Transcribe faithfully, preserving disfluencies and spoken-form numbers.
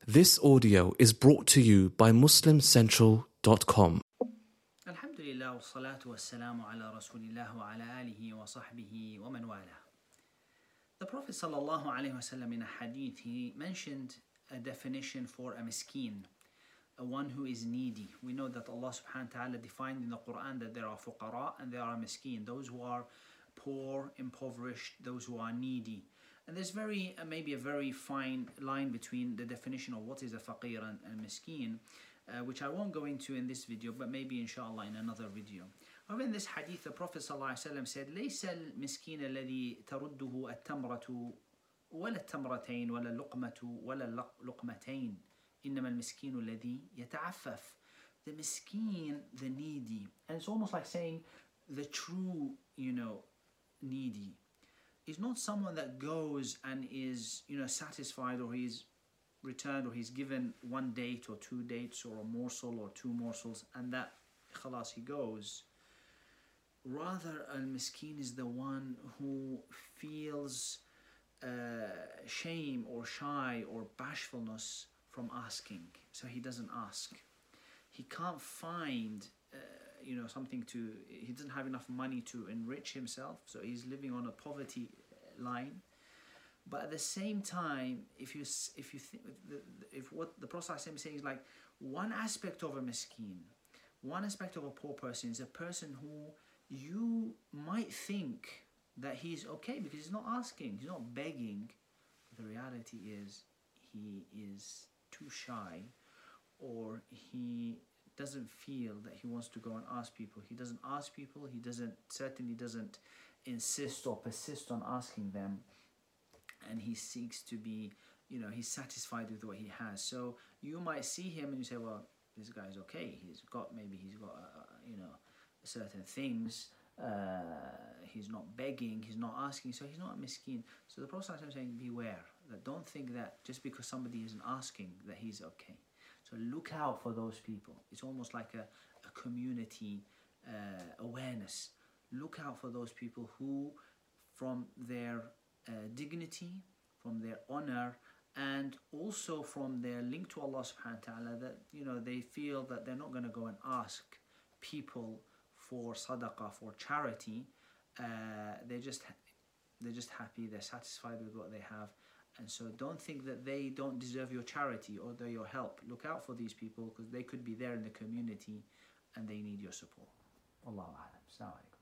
This audio is brought to you by muslim central dot com. Alhamdulillah wa salatu wa salamu ala rasulillah wa ala alihi wa sahbihi wa man wala. The Prophet sallallahu alayhi wa sallam in a hadith, he mentioned a definition for a miskeen, a one who is needy. We know that Allah subhanahu wa ta'ala defined in the Quran that there are fuqara and there are miskeen, those who are poor, impoverished, those who are needy. And there's very uh, maybe a very fine line between the definition of what is a faqir and, and miskeen, uh, which I won't go into in this video, but maybe inshallah in another video. However, in this hadith, the Prophet ﷺ said, ليس المسكين الذي ترده التمرة ولا التمرتين ولا اللقمة ولا اللقمتين إنما المسكين الذي يتعفف. The miskeen, the needy, and it's almost like saying the true, you know, needy is not someone that goes and is, you know, satisfied, or he's returned, or he's given one date or two dates or a morsel or two morsels and that khalas he goes. Rather, al-miskeen is the one who feels uh, shame or shy or bashfulness from asking, so he doesn't ask. He can't find uh, you know, something to, he doesn't have enough money to enrich himself, so he's living on a poverty line. But at the same time, if you if you think if what the Prophet is saying is like, one aspect of a miskeen, one aspect of a poor person is a person who you might think that he's okay because he's not asking, he's not begging. But the reality is he is too shy, or he doesn't feel that he wants to go and ask people. He doesn't ask people, he doesn't certainly doesn't insist or persist on asking them, and he seeks to be, you know, he's satisfied with what he has. So you might see him and you say, well, this guy's okay, he's got, maybe he's got uh, you know, certain things, uh, he's not begging, he's not asking, so he's not a miskeen. So the Prophet is saying, beware, that don't think that just because somebody isn't asking that he's okay. So look out for those people. It's almost like a, a community uh, awareness. Look out for those people who, from their uh, dignity, from their honor, and also from their link to Allah subhanahu wa ta'ala, that, you know, they feel that they're not going to go and ask people for sadaqah, for charity. Uh, they're just they're just happy, they're satisfied with what they have. And so don't think that they don't deserve your charity or your help. Look out for these people because they could be there in the community and they need your support. Allahu a'lam. Assalamu alaikum.